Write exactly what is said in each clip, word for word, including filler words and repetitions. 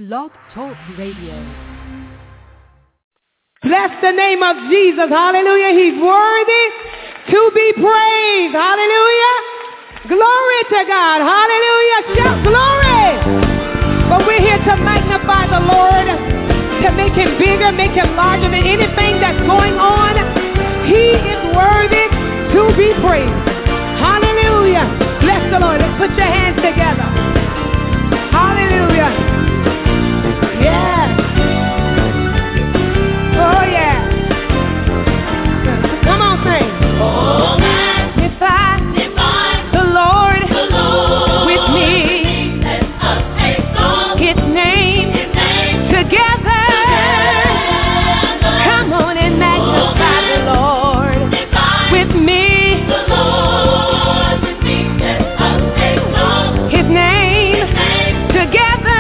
Blog Talk Radio. Bless the name of Jesus. Hallelujah. He's worthy to be praised. Hallelujah. Glory to God. Hallelujah. Shout glory. But we're here to magnify the Lord, to make him bigger, make him larger than anything that's going on. He is worthy to be praised. Hallelujah. Bless the Lord. Let's put your hands together. Hallelujah. Yeah. Oh, yeah. Come on, sing. Oh, magnify the Lord, the Lord with me. Let us exalt his name, his name together. together. Come on and magnify oh, the Lord with me. The Lord with me. Let us exalt his name, his name together.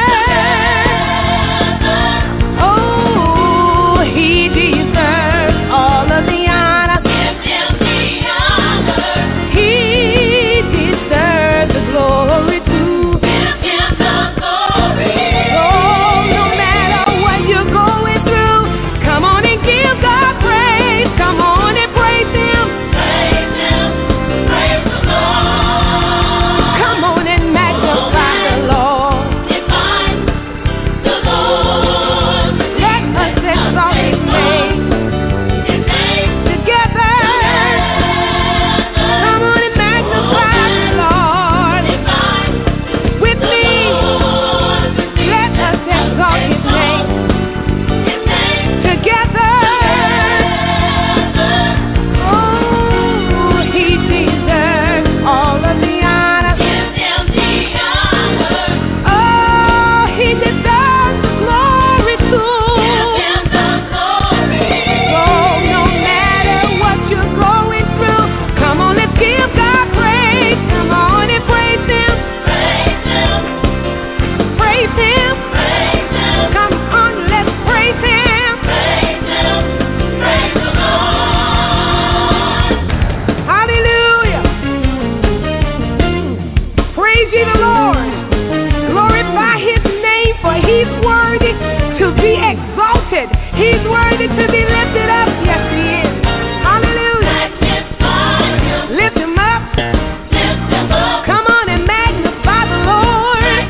He's worthy to be lifted up. Yes, he is. Hallelujah. Lift him up. Lift him up. Come on and magnify the Lord.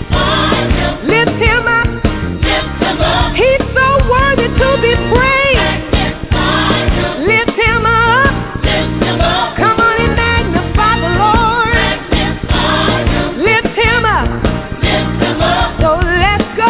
Lift him up. Lift him up. He's so worthy to be praised. Lift him up. Lift him up. Come on and magnify the Lord. Lift him up. Lift him up. So let's go.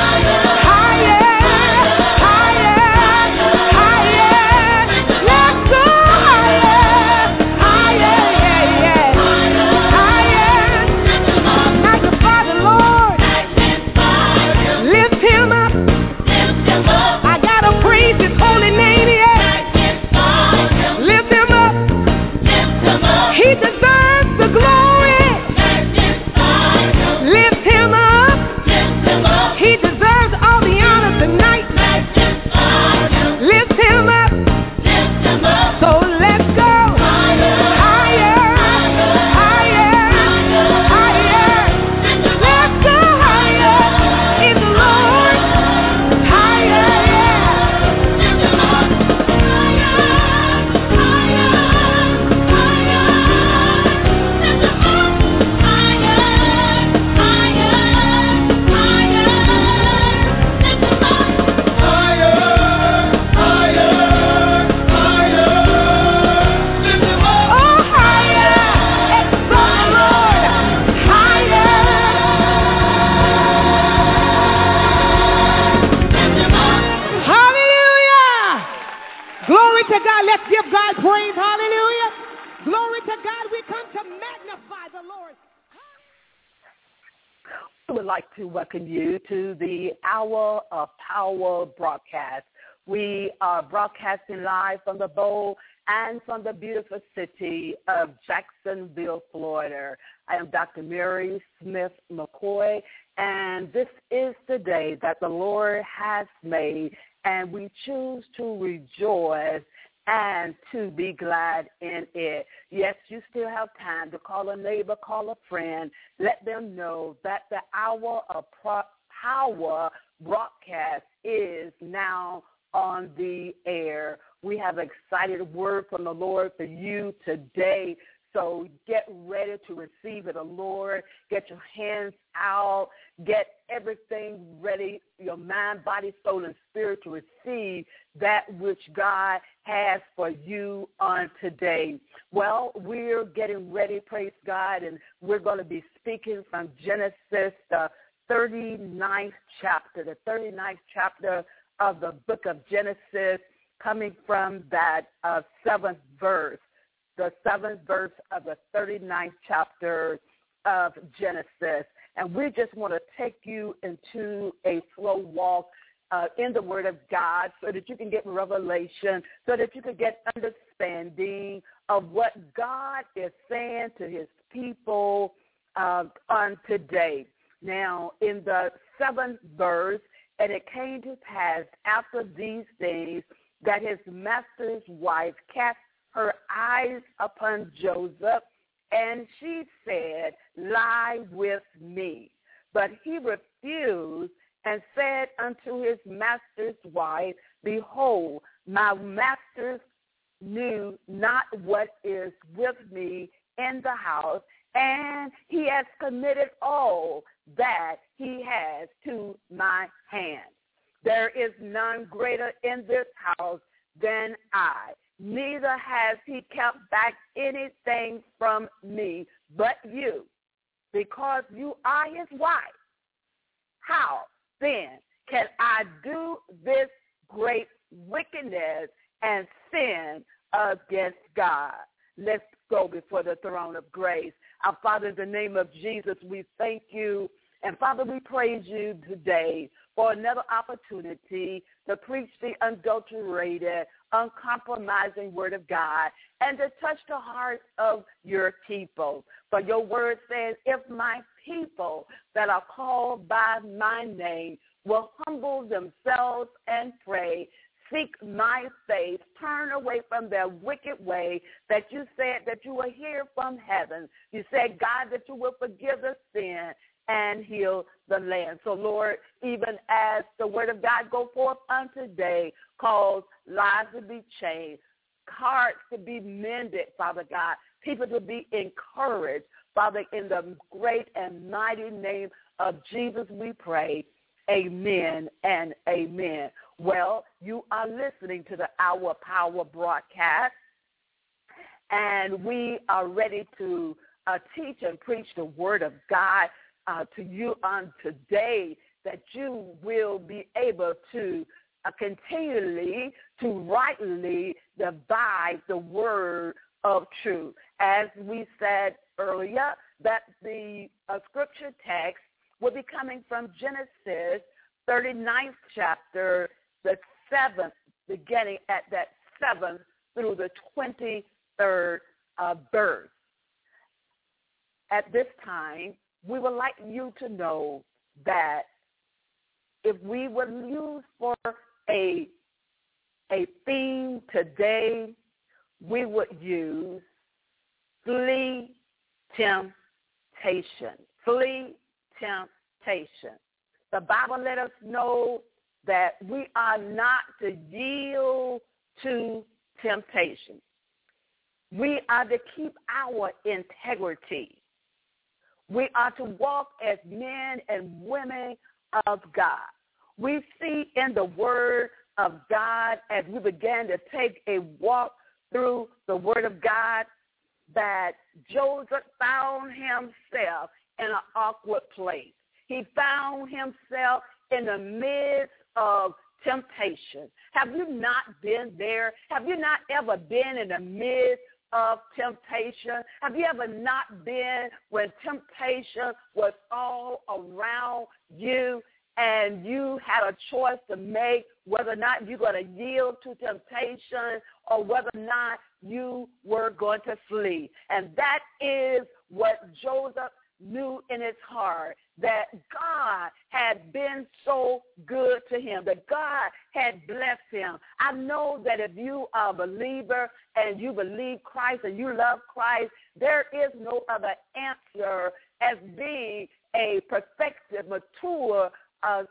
To welcome you to the Hour of Power broadcast. We are broadcasting live from the Bowl and from the beautiful city of Jacksonville, Florida. I am Doctor Mary Smith McCoy, and this is the day that the Lord has made, and we choose to rejoice and to be glad in it. Yes, you still have time to call a neighbor, call a friend, let them know that the hour of pro- Power broadcast is now on the air. We have an excited word from the Lord for you today. So get ready to receive it, the Lord. Get your hands out. Get everything ready, your mind, body, soul, and spirit to receive that which God has for you on today. Well, we're getting ready, praise God, and we're going to be speaking from Genesis, the thirty-ninth chapter, the thirty-ninth chapter of the book of Genesis, coming from that uh, seventh verse. The seventh verse of the thirty-ninth chapter of Genesis. And we just want to take you into a slow walk uh, in the Word of God so that you can get revelation, so that you can get understanding of what God is saying to his people uh, on today. Now, in the seventh verse, and it came to pass after these days that his master's wife cast her eyes upon Joseph, and she said, lie with me. But he refused and said unto his master's wife, behold, my master knew not what is with me in the house, and he has committed all that he has to my hand. There is none greater in this house than I. Neither has he kept back anything from me but you, because you are his wife. How then can I do this great wickedness and sin against God? Let's go before the throne of grace. Our Father, in the name of Jesus, we thank you. And Father, we praise you today for another opportunity to preach the unadulterated, uncompromising word of God and to touch the hearts of your people. For your word says, if my people that are called by my name will humble themselves and pray, seek my face, turn away from their wicked way, that you said that you will hear from heaven. You said, God, that you will forgive the sin and heal the land. So, Lord, even as the word of God go forth on today, cause lives to be changed, hearts to be mended, Father God, people to be encouraged. Father, in the great and mighty name of Jesus, we pray. Amen and amen. Well, you are listening to the Hour Power broadcast, and we are ready to uh, teach and preach the word of God Uh, to you on today, that you will be able to uh, continually, to rightly divide the word of truth. As we said earlier, that the uh, scripture text will be coming from Genesis thirty-ninth chapter, the seventh, beginning at that seventh through the twenty-third uh, verse. At this time, we would like you to know that if we would use for a, a theme today, we would use flee temptation. Flee temptation. The Bible let us know that we are not to yield to temptation. We are to keep our integrity. We are to walk as men and women of God. We see in the word of God, as we began to take a walk through the word of God, that Joseph found himself in an awkward place. He found himself in the midst of temptation. Have you not been there? Have you not ever been in the midst of temptation? Have you ever not been when temptation was all around you and you had a choice to make whether or not you're going to yield to temptation or whether or not you were going to flee? And that is what Joseph knew in his heart, that God had been so good to him, that God had blessed him. I know that if you are a believer and you believe Christ and you love Christ, there is no other answer as being a perfected, mature a,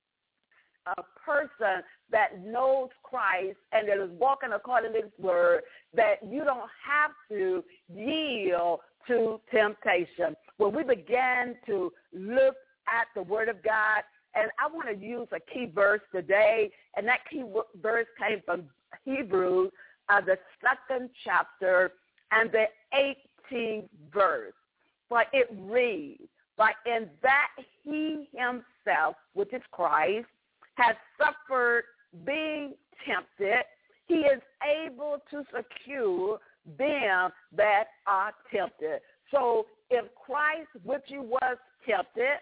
a person that knows Christ and that is walking according to His word, that you don't have to yield to temptation. When we began to look at the word of God, and I want to use a key verse today, and that key verse came from Hebrews, uh, the second chapter and the eighteenth verse. But it reads, but in that He Himself, which is Christ, has suffered being tempted, He is able to secure them that are tempted. So if Christ, which He was tempted,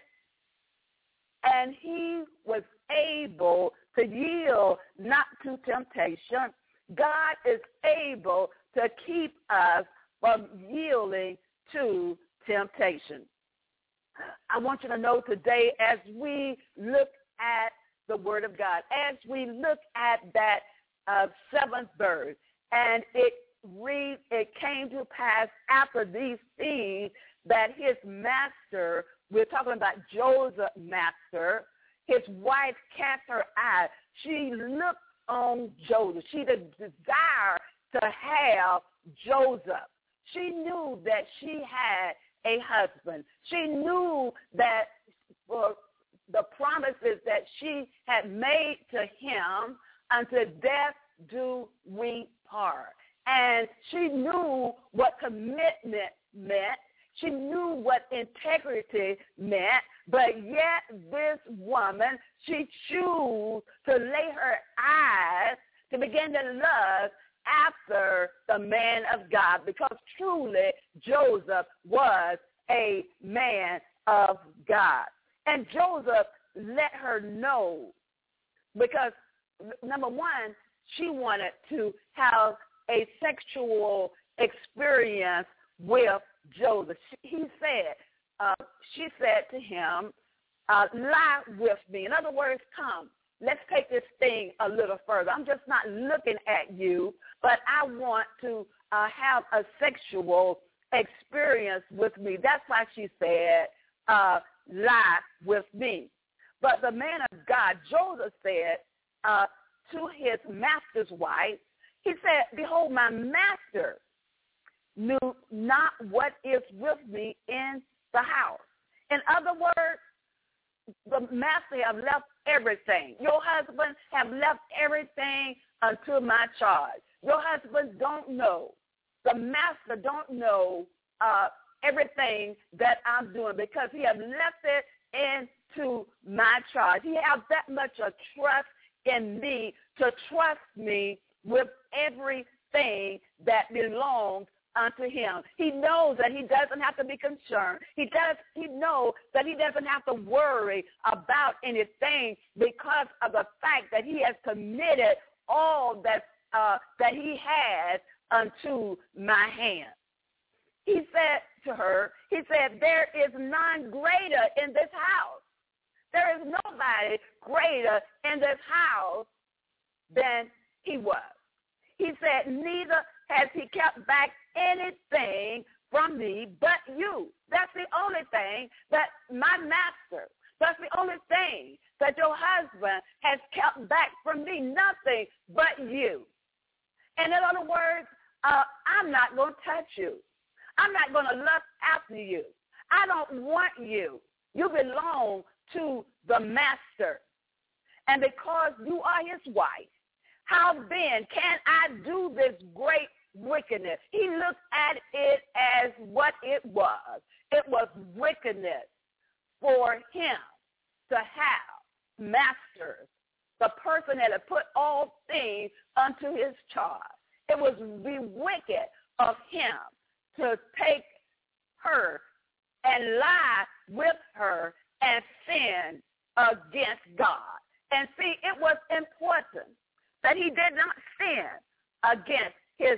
and He was able to yield not to temptation, God is able to keep us from yielding to temptation. I want you to know today, as we look at the Word of God, as we look at that uh, seventh verse, and it reads, it came to pass after these things that his master, we're talking about Joseph's master, his wife cast her eye. She looked on Joseph. She had a desire to have Joseph. She knew that she had a husband. She knew that for the promises that she had made to him, unto death do we part. And she knew what commitment meant. She knew what integrity meant, but yet this woman, she chose to lay her eyes to begin to love after the man of God, because truly Joseph was a man of God. And Joseph let her know, because number one, she wanted to have a sexual experience with Joseph. He said, uh, she said to him, uh, lie with me. In other words, come, let's take this thing a little further. I'm just not looking at you, but I want to uh, have a sexual experience with me. That's why she said, uh, lie with me. But the man of God, Joseph, said uh, to his master's wife, he said, behold, my master knew not what is with me in the house. In other words, the master have left everything. Your husband have left everything unto my charge. Your husband don't know. The master don't know uh, everything that I'm doing, because he have left it into my charge. He have that much of trust in me to trust me with everything that belongs unto him. He knows that he doesn't have to be concerned. He does. He knows that he doesn't have to worry about anything, because of the fact that he has committed all that uh, that he has unto my hand. He said to her, he said, there is none greater in this house. There is nobody greater in this house than he was. He said, neither has he kept back anything from me but you. That's the only thing that my master, that's the only thing that your husband has kept back from me, nothing but you. And in other words, uh, I'm not going to touch you. I'm not going to lust after you. I don't want you. You belong to the master. And because you are his wife, how then can I do this great wickedness? He looked at it as what it was. It was wickedness for him to have masters, the person that had put all things unto his charge. It was be wicked of him to take her and lie with her and sin against God. And see, it was important that he did not sin against his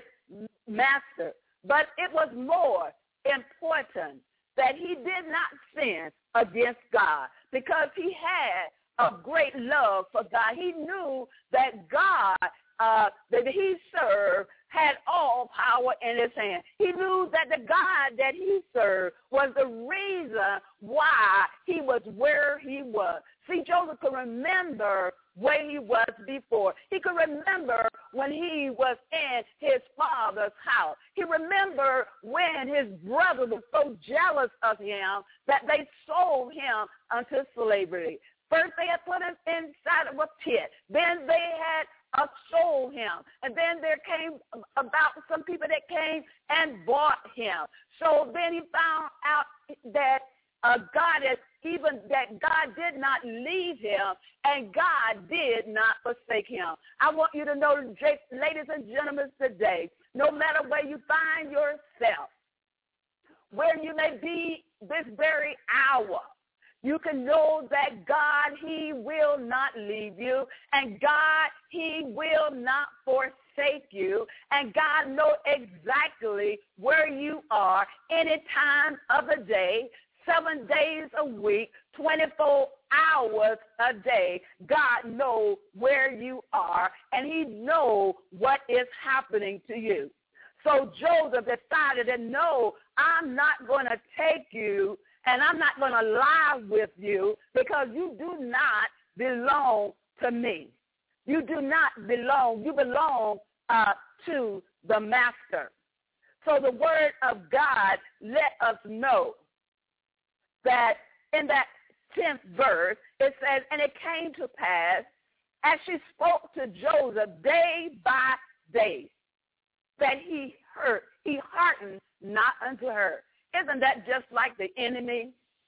master, but it was more important that he did not sin against God, because he had a great love for God. He knew that God uh, that he served had all power in his hand. He knew that the God that he served was the reason why he was where he was. See, Joseph could remember where he was before. He could remember when he was in his father's house. He remembered when his brother was so jealous of him that they sold him unto slavery. First, they had put him inside of a pit. Then they had uh, sold him. And then there came about some people that came and bought him. So then he found out that uh, God has even that God did not leave him and God did not forsake him. I want you to know, ladies and gentlemen, today, no matter where you find yourself, where you may be this very hour, you can know that God, he will not leave you, and God, he will not forsake you, and God knows exactly where you are any time of the day, seven days a week, twenty-four hours a day. God knows where you are, and he knows what is happening to you. So Joseph decided that, no, I'm not going to take you, and I'm not going to lie with you, because you do not belong to me. You do not belong. You belong uh, to the master. So the word of God let us know that in that tenth verse, it says, and it came to pass, as she spoke to Joseph day by day, that he heard, he hearkened not unto her. Isn't that just like the enemy?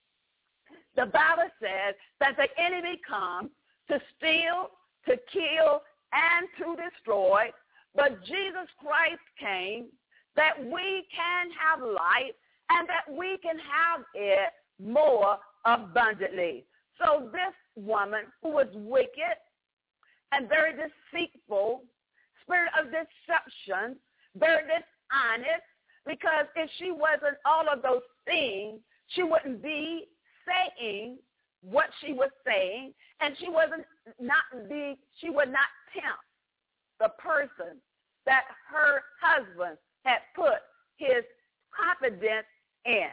The Bible says that the enemy comes to steal, to kill, and to destroy, but Jesus Christ came that we can have life and that we can have it more abundantly. So this woman who was wicked and very deceitful, spirit of deception, very dishonest, because if she wasn't all of those things, she wouldn't be saying what she was saying, and she wasn't not be she would not tempt the person that her husband had put his confidence in.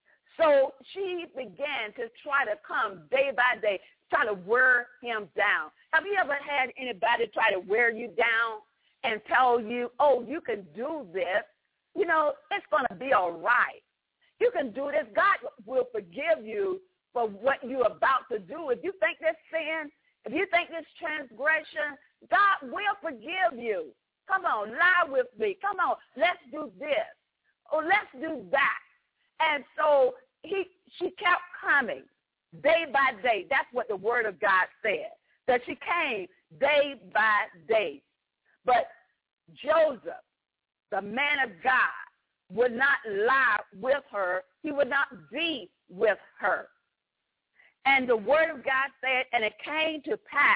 So she began to try to come day by day, try to wear him down. Have you ever had anybody try to wear you down and tell you, oh, you can do this? You know, it's going to be all right. You can do this. God will forgive you for what you're about to do. If you think this sin, if you think this transgression, God will forgive you. Come on, lie with me. Come on, let's do this. Or let's do that. And so he, she kept coming day by day. That's what the word of God said, that she came day by day. But Joseph, the man of God, would not lie with her. He would not be with her. And the word of God said, and it came to pass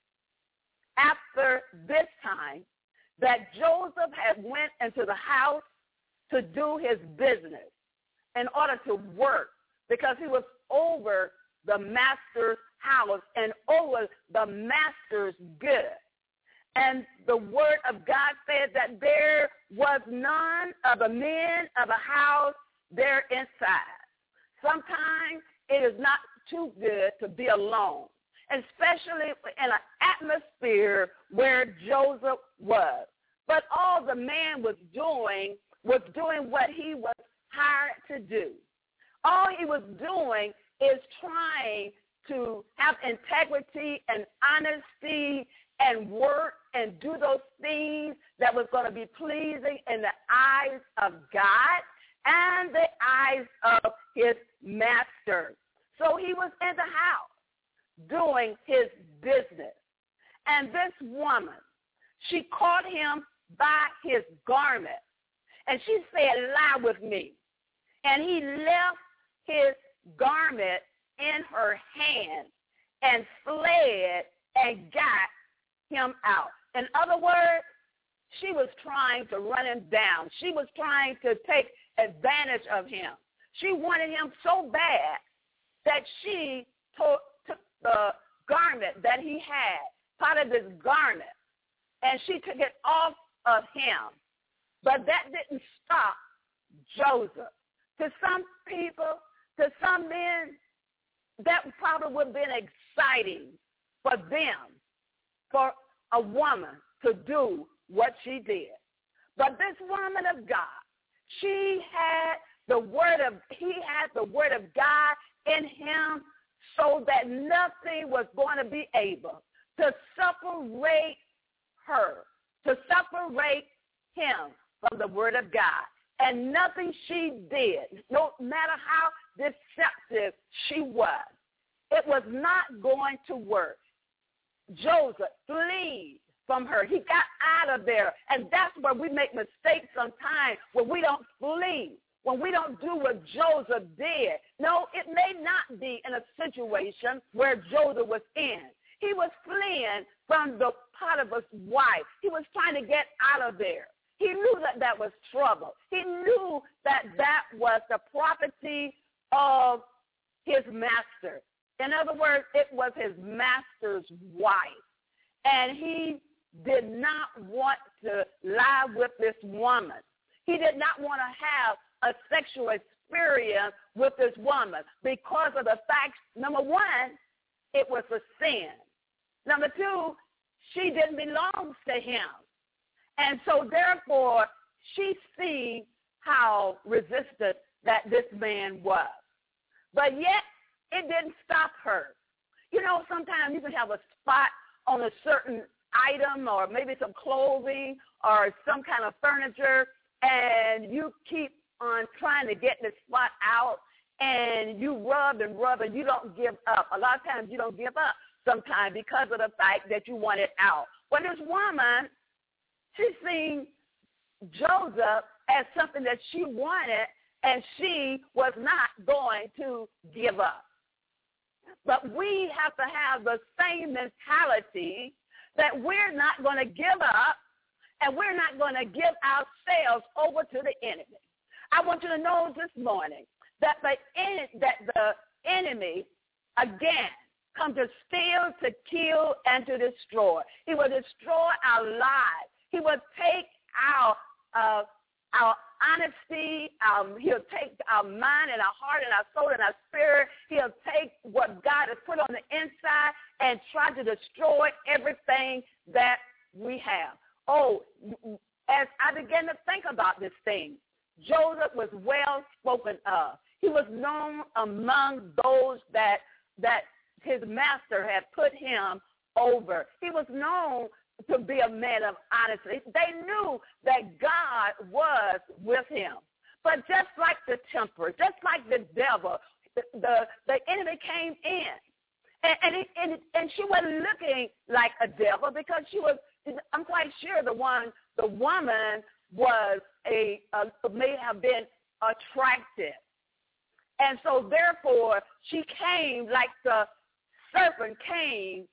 after this time that Joseph had went into the house to do his business in order to work, because he was over the master's house and over the master's good. And the word of God said that there was none of the men of the house there inside. Sometimes it is not too good to be alone, especially in an atmosphere where Joseph was. But all the man was doing was doing what he was hired to do. All he was doing is trying to have integrity and honesty and work and do those things that was going to be pleasing in the eyes of God and the eyes of his master. So he was in the house doing his business. And this woman, she caught him by his garment, and she said, lie with me. And he left his garment in her hand and fled and got him out. In other words, she was trying to run him down. She was trying to take advantage of him. She wanted him so bad that she took, took the garment that he had, part of his garment, and she took it off of him. But that didn't stop Joseph. To some people, to some men, that probably would have been exciting for them, for a woman to do what she did. But this woman of God, she had the word of, he had the word of God in him so that nothing was going to be able to separate her, to separate him from the word of God. And nothing she did, no matter how deceptive she was, it was not going to work. Joseph fled from her. He got out of there. And that's where we make mistakes sometimes, when we don't flee, when we don't do what Joseph did. No, it may not be in a situation where Joseph was in. He was fleeing from the Potiphar's wife. He was trying to get out of there. He knew that that was trouble. He knew that that was the property of his master. In other words, it was his master's wife. And he did not want to lie with this woman. He did not want to have a sexual experience with this woman because of the fact, number one, it was a sin. Number two, she didn't belong to him. And so, therefore, she see how resistant that this man was. But yet, it didn't stop her. You know, sometimes you can have a spot on a certain item or maybe some clothing or some kind of furniture, and you keep on trying to get this spot out, and you rub and rub, and you don't give up. A lot of times you don't give up sometimes because of the fact that you want it out. Well, this woman, she seen Joseph as something that she wanted, and she was not going to give up. But we have to have the same mentality that we're not going to give up, and we're not going to give ourselves over to the enemy. I want you to know this morning that the, that the enemy, again, comes to steal, to kill, and to destroy. He will destroy our lives. He will take our uh, our honesty. Um, he'll take our mind and our heart and our soul and our spirit. He'll take what God has put on the inside and try to destroy everything that we have. Oh, as I began to think about this thing, Joseph was well spoken of. He was known among those that that his master had put him over. He was known to be a man of honesty. They knew that God was with him. But just like the temper, just like the devil, the the, the enemy came in. And and, it, and and she wasn't looking like a devil because she was, I'm quite sure the one, the woman was a, a may have been attractive. And so therefore she came like the serpent came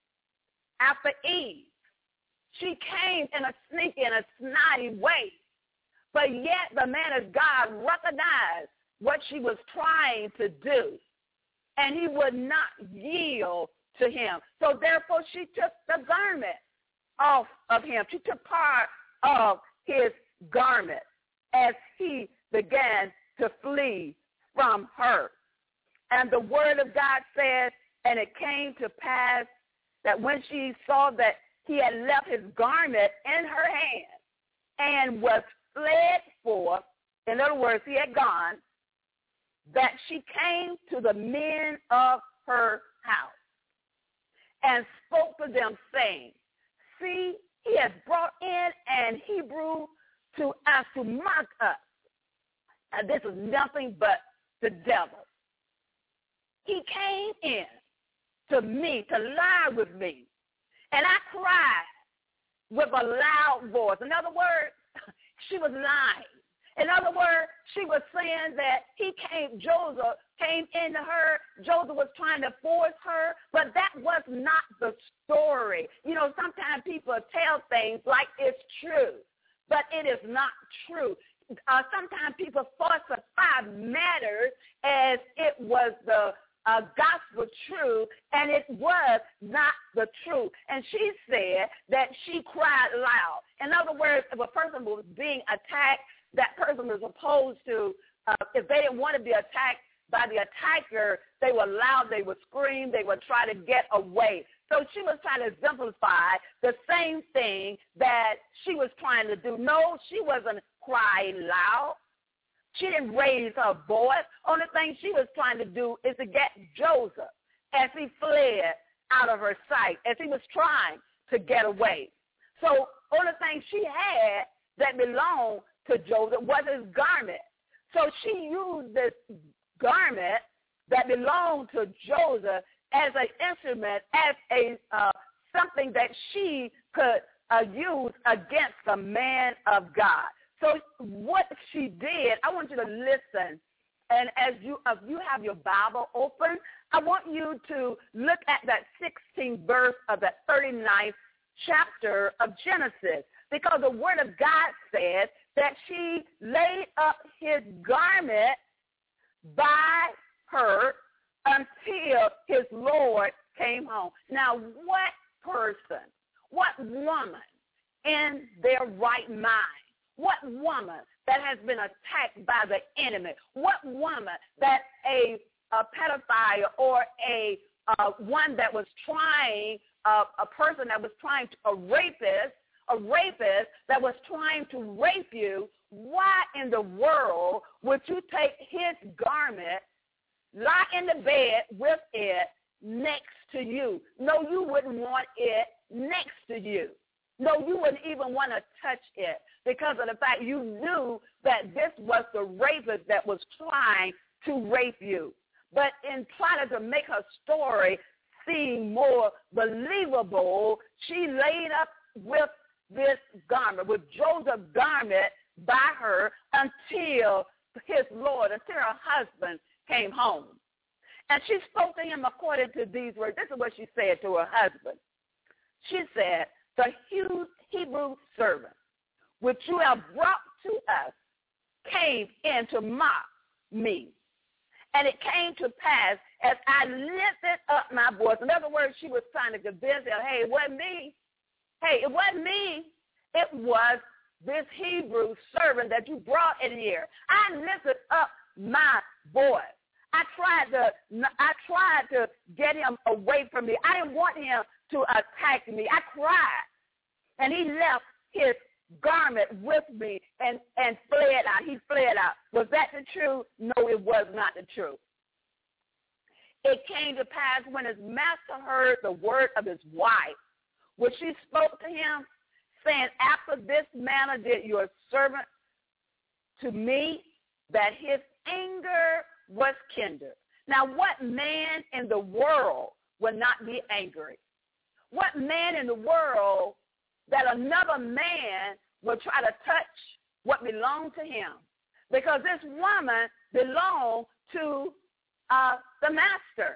after Eve. She came in a sneaky and a snotty way. But yet the man of God recognized what she was trying to do. And he would not yield to him. So therefore she took the garment off of him. She took part of his garment as he began to flee from her. And the word of God says, and it came to pass that when she saw that he had left his garment in her hand and was fled forth, in other words, he had gone, that she came to the men of her house and spoke to them, saying, see, he has brought in an Hebrew to us to mock us. And this is nothing but the devil. He came in to me to lie with me. And I cried with a loud voice. In other words, she was lying. In other words, she was saying that he came, Joseph came into her. Joseph was trying to force her, but that was not the story. You know, sometimes people tell things like it's true, but it is not true. Uh, sometimes people falsify matters as it was the uh, gospel truth, and it was not the truth. And she said that she cried loud. In other words, if a person was being attacked, that person was supposed to, uh, if they didn't want to be attacked, by the attacker, they were loud, they would scream, they would try to get away. So she was trying to exemplify the same thing that she was trying to do. No, she wasn't crying loud. She didn't raise her voice. Only thing she was trying to do is to get Joseph as he fled out of her sight, as he was trying to get away. So only thing she had that belonged to Joseph was his garment. So she used this garment that belonged to Joseph as an instrument, as a uh, something that she could uh, use against the man of God. So what she did, I want you to listen, and as you if you have your Bible open, I want you to look at that sixteenth verse of that thirty-ninth chapter of Genesis, because the Word of God says that she laid up his garment by her until his Lord came home. Now, what person, what woman in their right mind, what woman that has been attacked by the enemy, what woman that a, a pedophile or a uh, one that was trying, uh, a person that was trying to, a rapist, a rapist that was trying to rape you, why in the world would you take his garment, lie in the bed with it next to you? No, you wouldn't want it next to you. No, you wouldn't even want to touch it because of the fact you knew that this was the rapist that was trying to rape you. But in trying to make her story seem more believable, she laid up with this garment, with Joseph's garment by her until his Lord, until her husband came home. And she spoke to him according to these words. This is what she said to her husband. She said, the Hebrew servant which you have brought to us came in to mock me. And it came to pass as I lifted up my voice. In other words, she was trying to convince him, hey, it wasn't me. Hey, it wasn't me. It was this Hebrew servant that you brought in here. I lifted up my voice. I tried to I tried to get him away from me. I didn't want him to attack me. I cried. And he left his garment with me and, and fled out. He fled out. Was that the truth? No, it was not the truth. It came to pass when his master heard the word of his wife, which she spoke to him, saying, after this manner did your servant to me, that his anger was kindled. Now, what man in the world will not be angry? What man in the world that another man will try to touch what belonged to him? Because this woman belonged to uh, the master.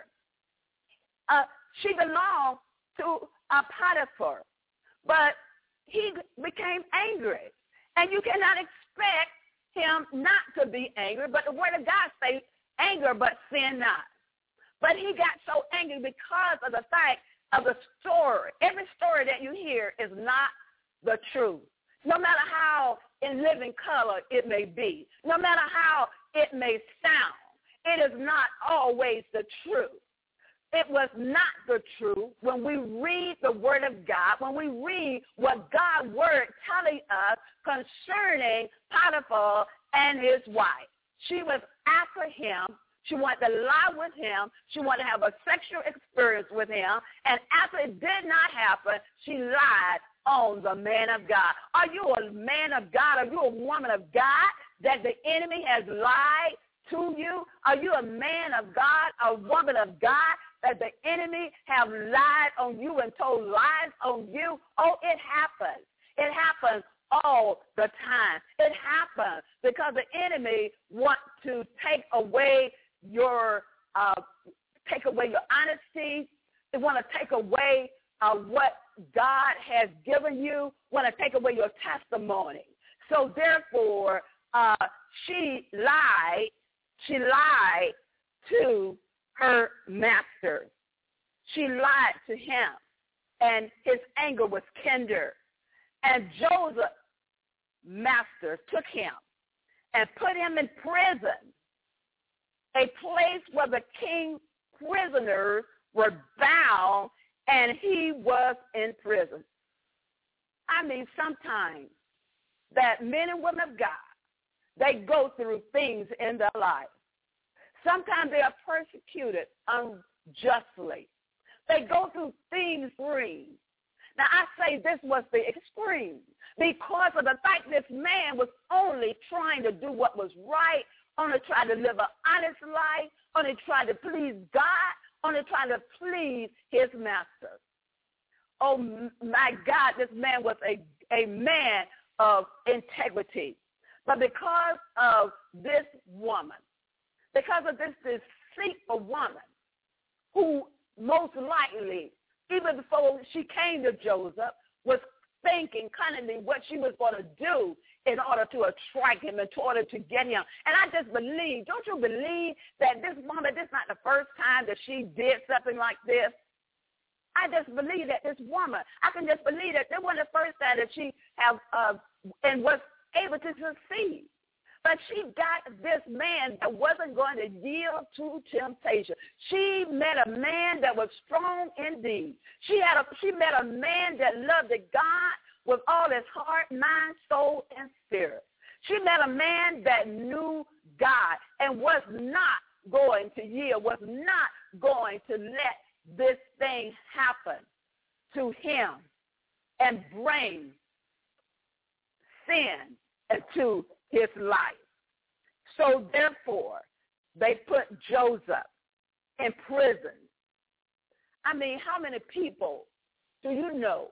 Uh, she belonged to uh, Potiphar. But he became angry. And you cannot expect him not to be angry, but the word of God says, anger but sin not. But he got so angry because of the fact of the story. Every story that you hear is not the truth. No matter how in living color it may be, no matter how it may sound, it is not always the truth. It was not the truth when we read the word of God, when we read what God's word telling us concerning Potiphar and his wife. She was after him. She wanted to lie with him. She wanted to have a sexual experience with him. And after it did not happen, she lied on the man of God. Are you a man of God? Are you a woman of God that the enemy has lied to you? Are you a man of God, a woman of God that the enemy have lied on you and told lies on you? Oh, it happens. It happens all the time. It happens because the enemy wants to take away your uh, take away your honesty. They want to take away uh, what God has given you, want to take away your testimony. So therefore, uh, she lied. She lied to her master. She lied to him, and his anger was kindled. And Joseph, master, took him and put him in prison a place where the king prisoners were bound and he was in prison. I mean, sometimes that men and women of God, they go through things in their life. Sometimes they are persecuted unjustly. They go through things free. Now, I say this was the extreme because of the fact this man was only trying to do what was right, only trying to live an honest life, only trying to please God, only trying to please his master. Oh, my God, this man was a, a man of integrity. But because of this woman, because of this deceitful woman, who most likely, even before she came to Joseph, was thinking cunningly what she was going to do in order to attract him, in order to get him. And I just believe, don't you believe that this woman, this is not the first time that she did something like this? I just believe that this woman, I can just believe that this wasn't the first time that she have uh, and was able to succeed. But she got this man that wasn't going to yield to temptation. She met a man that was strong indeed. She had a, she met a man that loved God with all his heart, mind, soul, and spirit. She met a man that knew God and was not going to yield, was not going to let this thing happen to him and bring sin into his life. So therefore, they put Joseph in prison. I mean, how many people do you know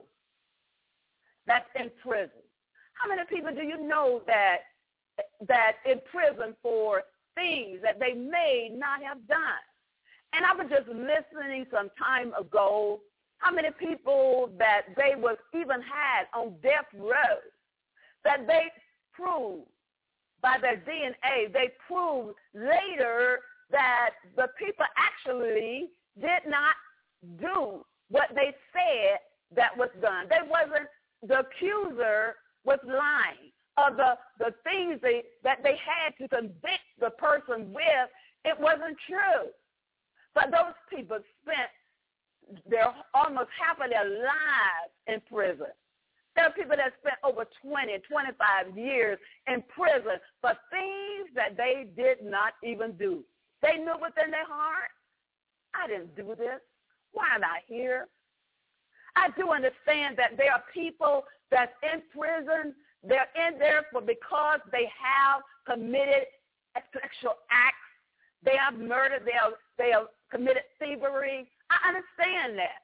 that's in prison? How many people do you know that that in prison for things that they may not have done? And I was just listening some time ago, how many people that they was even had on death row, that they proved by their D N A, they proved later that the people actually did not do what they said that was done. They wasn't, the accuser was lying. Of the, the things they, that they had to convict the person with, it wasn't true. But those people spent their almost half of their lives in prison. There are people that spent over twenty, twenty-five years in prison for things that they did not even do. They knew within their heart, I didn't do this. Why am I here? I do understand that there are people that's in prison. They're in there for because they have committed sexual acts. They have murdered. They have, they have committed thievery. I understand that.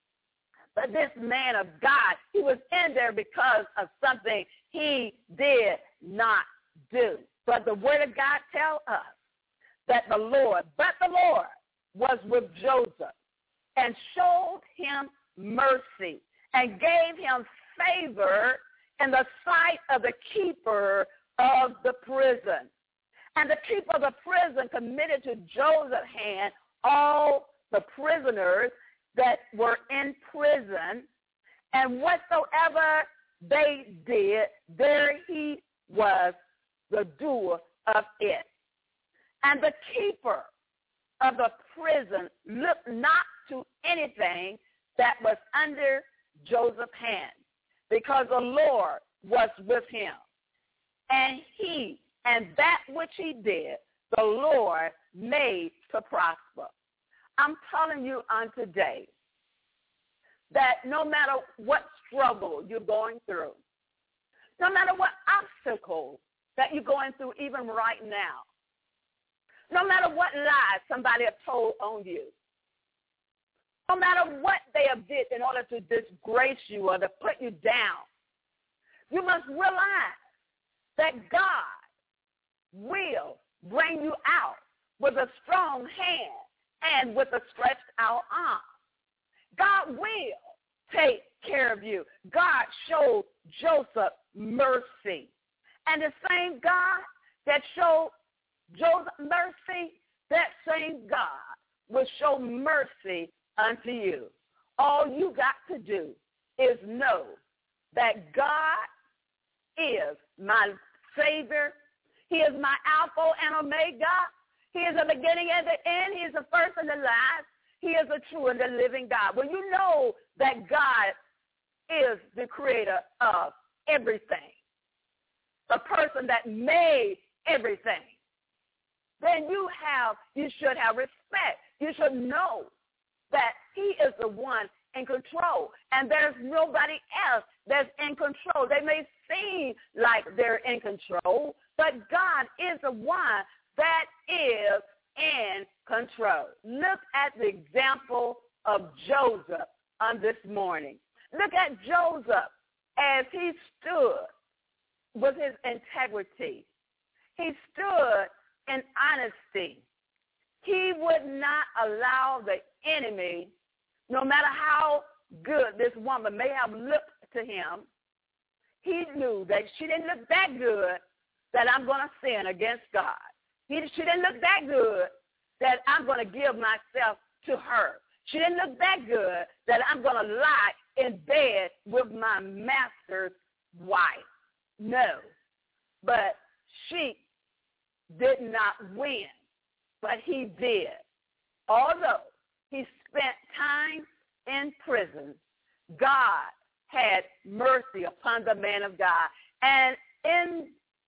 But this man of God, he was in there because of something he did not do. But the word of God tells us that the Lord, but the Lord was with Joseph and showed him mercy and gave him favor in the sight of the keeper of the prison. And the keeper of the prison committed to Joseph's hand all the prisoners that were in prison, and whatsoever they did, there he was the doer of it. And the keeper of the prison looked not to anything that was under Joseph's hand, because the Lord was with him. And he, and that which he did, the Lord made to prosper. I'm telling you on today that no matter what struggle you're going through, no matter what obstacle that you're going through even right now, no matter what lies somebody has told on you, no matter what they have did in order to disgrace you or to put you down, you must realize that God will bring you out with a strong hand and with a stretched out arm. God will take care of you. God showed Joseph mercy. And the same God that showed Joseph mercy, that same God will show mercy unto you. All you got to do is know that God is my Savior. He is my Alpha and Omega. He is the beginning and the end. He is the first and the last. He is the true and the living God. When you know that God is the creator of everything, the person that made everything, then you have, you should have respect. You should know that he is the one in control, and there's nobody else that's in control. They may seem like they're in control, but God is the one that is in control. Look at the example of Joseph on this morning. Look at Joseph as he stood with his integrity. He stood in honesty. He would not allow the enemy, no matter how good this woman may have looked to him, he knew that she didn't look that good that I'm going to sin against God. He, she didn't look that good that I'm going to give myself to her. She didn't look that good that I'm going to lie in bed with my master's wife. No. But she did not win, but he did. Although he spent time in prison, God had mercy upon the man of God. And in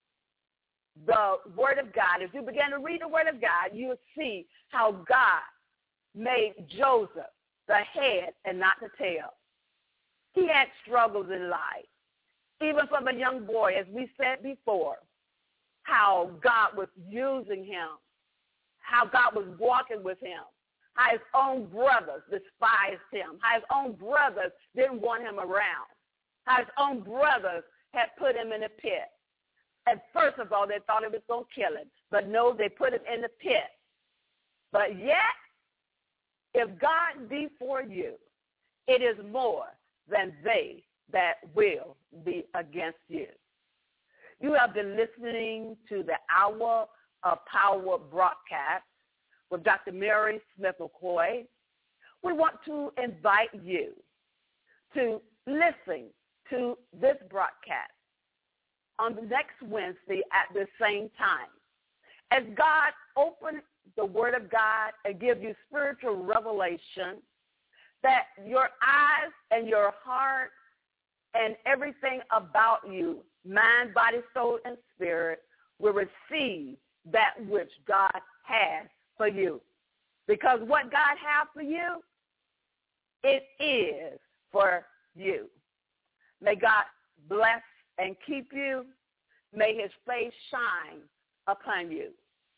the Word of God, if you begin to read the Word of God, you'll see how God made Joseph the head and not the tail. He had struggles in life, even from a young boy, as we said before, how God was using him, how God was walking with him, how his own brothers despised him, how his own brothers didn't want him around, how his own brothers had put him in a pit. And first of all, they thought it was going to kill him. But no, they put him in the pit. But yet, if God be for you, it is more than they that will be against you. You have been listening to the Hour of Power broadcast with Doctor Mary Smith McCoy. We want to invite you to listen to this broadcast on the next Wednesday at the same time, as God opens the Word of God and give you spiritual revelation, that your eyes and your heart and everything about you, mind, body, soul, and spirit, will receive that which God has for you. Because what God has for you, it is for you. May God bless and keep you. May his face shine upon you.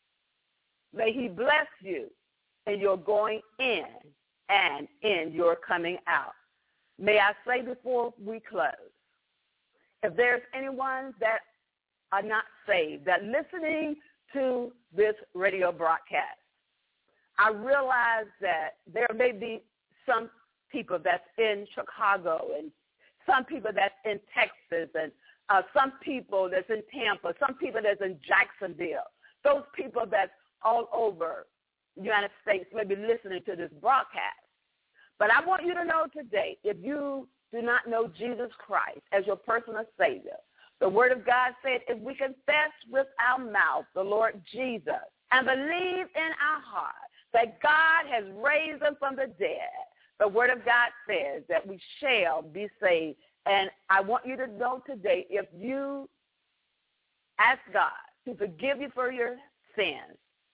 May he bless you in your going in and in your coming out. May I say before we close, if there's anyone that are not saved, that listening to this radio broadcast, I realize that there may be some people that's in Chicago and some people that's in Texas and uh, some people that's in Tampa, some people that's in Jacksonville, those people that's all over the United States may be listening to this broadcast. But I want you to know today, if you do not know Jesus Christ as your personal Savior, the Word of God said if we confess with our mouth the Lord Jesus and believe in our heart that God has raised him from the dead, the Word of God says that we shall be saved. And I want you to know today, if you ask God to forgive you for your sins,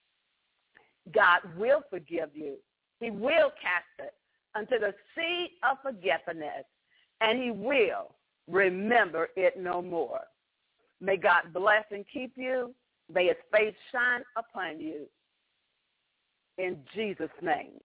God will forgive you. He will cast it unto the sea of forgetfulness, and he will remember it no more. May God bless and keep you. May his face shine upon you. In Jesus' name.